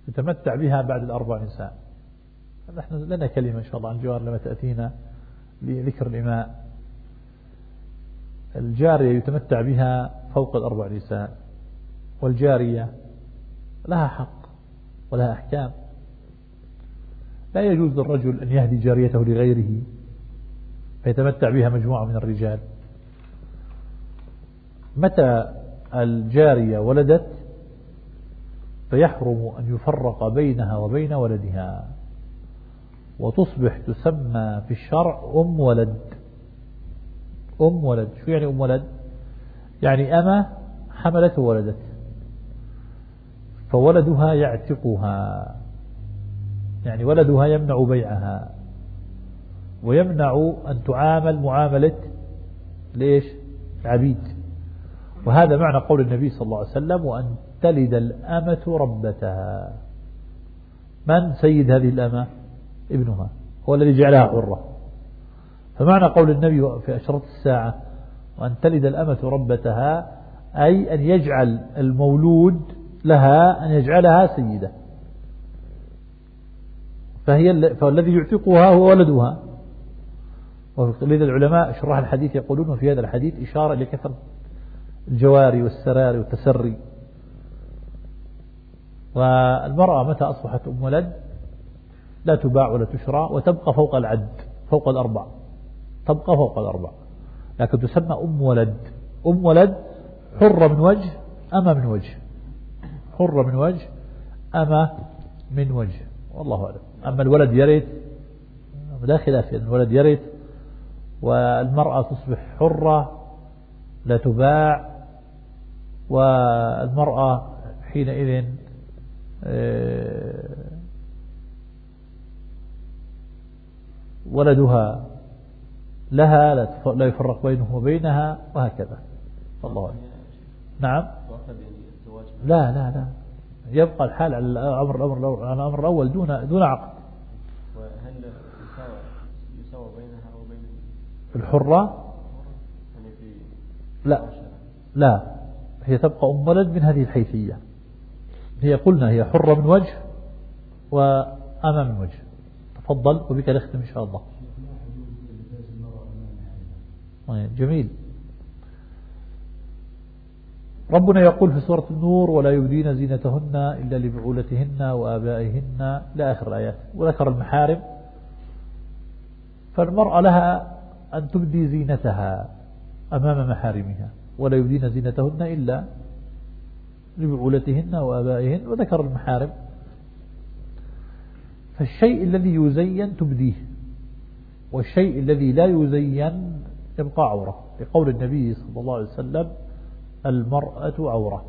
يتمتع بها بعد الأربع نساء. نحن لنا كلمة إن شاء الله عن الجوار لما تأتينا لذكر الإماء. الجارية يتمتع بها فوق الأربع نساء، والجارية لها حق ولها أحكام. لا يجوز للرجل أن يهدي جاريته لغيره فيتمتع بها مجموعة من الرجال. متى الجارية ولدت فيحرم أن يفرق بينها وبين ولدها، وتصبح تسمى في الشرع أم ولد. أم ولد، شو يعني أم ولد؟ يعني أمة حملت وولدت، فولدها يعتقها، يعني ولدها يمنع بيعها ويمنع أن تعامل معاملة ليش؟ عبيد. وهذا معنى قول النبي صلى الله عليه وسلم: وأن تلد الأمة ربتها. من سيد هذه الأمة؟ ابنها، هو الذي جعلها حرة. فمعنى قول النبي في أشرة الساعة: وأن تلد الأمة ربتها، أي أن يجعل المولود لها، أن يجعلها سيدة. فالذي يعتقها هو ولدها. ولذا العلماء شرح الحديث يقولون في هذا الحديث إشارة لكثرة الجواري والسراري والتسري. والمرأة متى أصبحت أم ولد لا تباع ولا تشرى، وتبقى فوق العد، فوق الأربع، تبقى فوق الأربع، لكن تسمى أم ولد. أم ولد حرة من وجه، أما من وجه، حرة من وجه، أما من وجه، والله أعلم. أما الولد يرث لا خلاف، يعني الولد يرث، والمرأة تصبح حرة لا تباع، والمرأة حينئذ ولدها لها لا يفرق بينه وبينها، وهكذا. الله أعلم. نعم. لا لا لا، يبقى الحال على الأمر الأول دون عقد. وهل يساوى بينها وبين الحرة؟ لا لا، هي تبقى أم ولد من هذه الحيثية. هي قلنا هي حرة من وجه وأمام من وجه. تفضل وبك نختم إن شاء الله. جميل. ربنا يقول في سورة النور: ولا يبدين زينتهن إلا لبعولتهن وآبائهن، إلى آخر الآيات، وذكر المحارم. فالمرأة لها أن تبدي زينتها أمام محارمها، ولا يبدين زينتهن إلا لبعولتهن وآبائهن، وذكر المحارم. فالشيء الذي يزين تبديه، والشيء الذي لا يزين يبقى عورة، لقول النبي صلى الله عليه وسلم: المرأة عورة.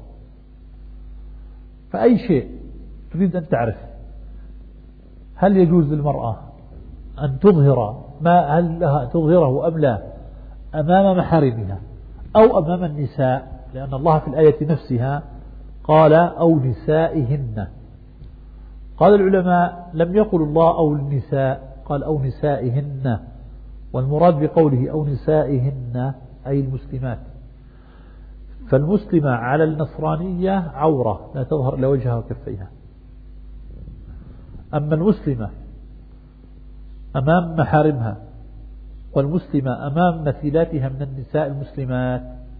فأي شيء تريد أن تعرف هل يجوز للمرأة أن تظهر ما هل لها تظهره أم لا أمام محارمها أو أمام النساء، لأن الله في الآية نفسها قال: أو نسائهن. قال العلماء: لم يقل الله أو النساء، قال: أو نسائهن، والمراد بقوله أو نسائهن أي المسلمات. فالمسلمة على النصرانية عورة لا تظهر إلا وجهها وكفيها. أما المسلمة أمام محارمها، والمسلمة أمام مثيلاتها من النساء المسلمات،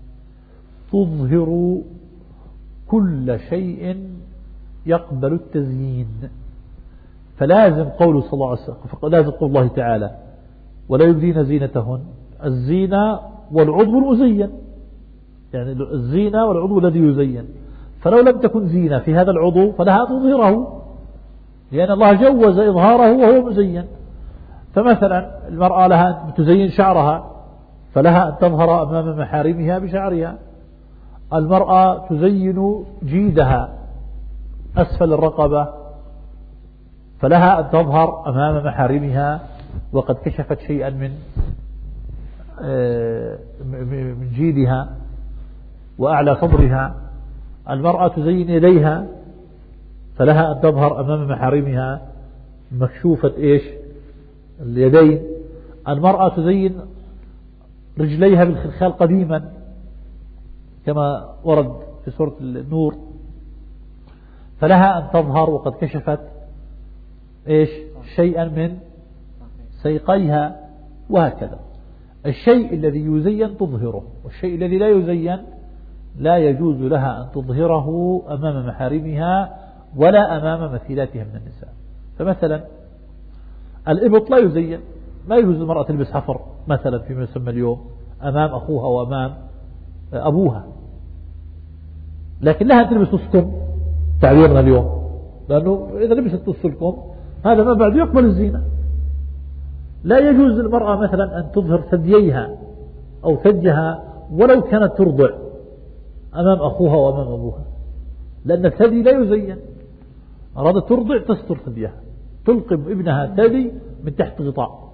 تظهر كل شيء يقبل التزيين. فلازم قول صلى الله عليه وسلم، لازم قول الله تعالى: ولا يبدين زينتهن، الزينة والعضو المزين، يعني الزينة والعضو الذي يزين. فلو لم تكن زينة في هذا العضو فلها تظهره، لأن الله جوز إظهاره وهو مزين. فمثلا المرأة لها أن تزين شعرها، فلها أن تظهر أمام محارمها بشعرها. المرأة تزين جيدها أسفل الرقبة، فلها أن تظهر أمام محارمها وقد كشفت شيئا من جيدها وأعلى صدرها. المرأة تزين يديها، فلها أن تظهر أمام محارمها مكشوفة اليدين. المرأة تزين رجليها بالخلخال قديما كما ورد في سورة النور. فلها أن تظهر وقد كشفت إيش شيئا من سيقيها، وهكذا. الشيء الذي يزين تظهره، والشيء الذي لا يزين لا يجوز لها أن تظهره أمام محارمها ولا أمام مثيلاتها من النساء. فمثلا الإبط لا يزين، لا يجوز المرأة تلبس حفر مثلا فيما يسمى اليوم أمام أخوها وأمام أبوها، لكن لها أن تلبس السلكم تعبيرنا اليوم، لأنه إذا لبست السلكم هذا ما بعد يقبل الزينة. لا يجوز للمرأة مثلا أن تظهر ثدييها أو ثديها ولو كانت ترضع أمام أخوها وأمام أبوها، لأن الثدي لا يزين. أرادت ترضع تستر ثديها، تلقب ابنها ثدي من تحت غطاء.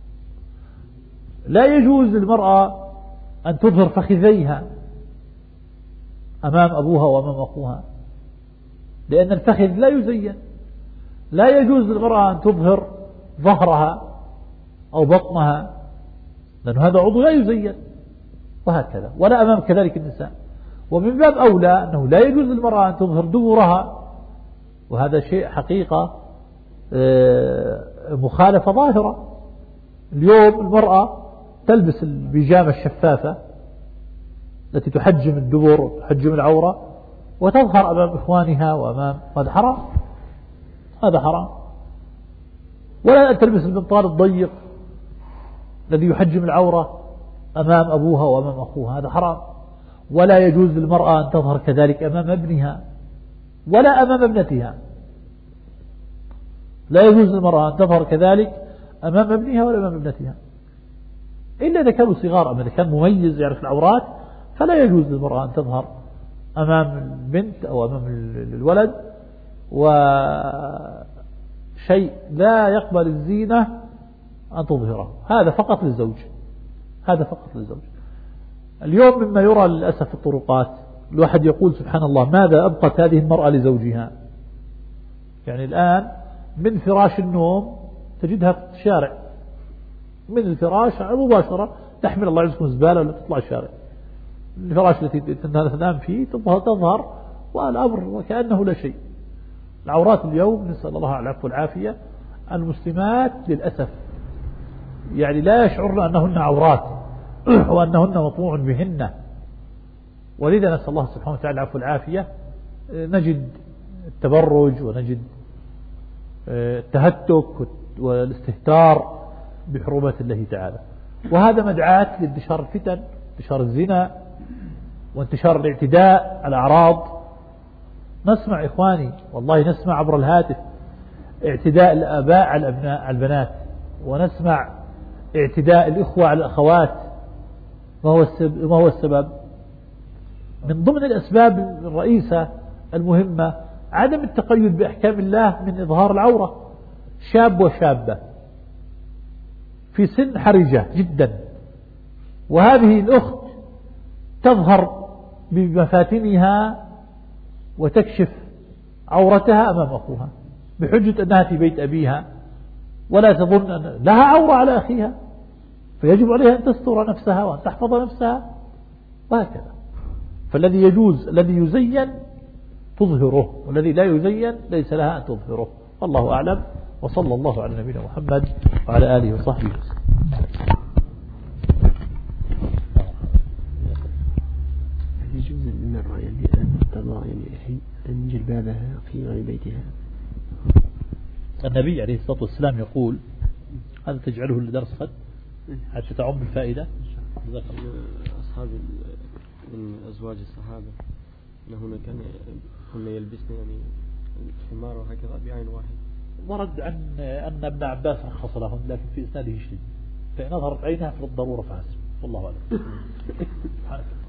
لا يجوز للمرأة أن تظهر فخذيها أمام أبوها وأمام أخوها، لأن الفخذ لا يزين. لا يجوز للمرأة أن تظهر ظهرها أو بطنها، لأن هذا عضو لا يزين، وهكذا. ولا أمام كذلك النساء. ومن باب أولى أنه لا يجوز للمرأة أن تظهر دبرها، وهذا شيء حقيقة مخالفة ظاهرة. اليوم المرأة تلبس البيجامة الشفافة التي تحجم الدبر وتحجم العورة وتظهر أمام إخوانها وأمام، هذا حرام، هذا حرام. ولا أن تلبس البنطال الضيق الذي يحجم العورة أمام أبوها وأمام أخوها، هذا حرام. ولا يجوز للمرأة أن تظهر كذلك أمام ابنها ولا أمام ابنتها. لا يجوز للمرأة أن تظهر كذلك أمام ابنها ولا أمام ابنتها، إلا إذا كانوا صغار. أما إذا كان مميز يعرف العورات فلا يجوز للمرأة أن تظهر أمام البنت أو أمام الولد. وشيء لا يقبل الزينة أن تظهره، هذا فقط للزوج، هذا فقط للزوج. اليوم مما يرى للأسف في الطرقات الواحد يقول سبحان الله ماذا أبقت هذه المرأة لزوجها. يعني الآن من فراش النوم تجدها في الشارع، من الفراش مباشرة تحمل الله يعزكم الزبالة ولا تطلع الشارع. الفراش التي تنام فيه تظهر والأمر وكأنه لا شيء. العورات اليوم نسأل الله العفو والعافية، المسلمات للأسف يعني لا يشعرن أنهن عورات وأنهن مطموع بهن. ولذا نسأل الله سبحانه وتعالى العفو والعافية، نجد التبرج ونجد التهتك والاستهتار بحرمات الله تعالى، وهذا مدعاة لانتشار الفتن، انتشار الزنا وانتشار الاعتداء على الأعراض. نسمع إخواني والله نسمع عبر الهاتف اعتداء الآباء على الأبناء على البنات، ونسمع اعتداء الإخوة على الأخوات. ما هو السبب؟ من ضمن الأسباب الرئيسة المهمة عدم التقيد بأحكام الله من إظهار العورة. شاب وشابة في سن حرجة جدا، وهذه الأخت تظهر بمفاتنها وتكشف عورتها أمام أخوها بحجة أنها في بيت أبيها، ولا تظن أن لها عورة على أخيها، فيجب عليها أن تستر نفسها وأن تحفظ نفسها، وهكذا. فالذي يجوز الذي يزين تظهره، والذي لا يزين ليس لها أن تظهره. والله أعلم، وصلى الله على نبينا محمد وعلى آله وصحبه وسلم. يجوز للمرأة يعني أن تضع يعني أن جلبابها في غير بيتها؟ النبي عليه الصلاة والسلام يقول، هذا تجعله لدرس غد حتى تعم الفائدة. أصحاب من أزواج الصحابة أنهن كن يلبسن يعني الحمار وهكذا بعين واحد. ورد عن أن ابن عباس رخص لهم، لكن في إسناده شيء، فإن أظهرت عينها فللضرورة فحسب، والله أعلم.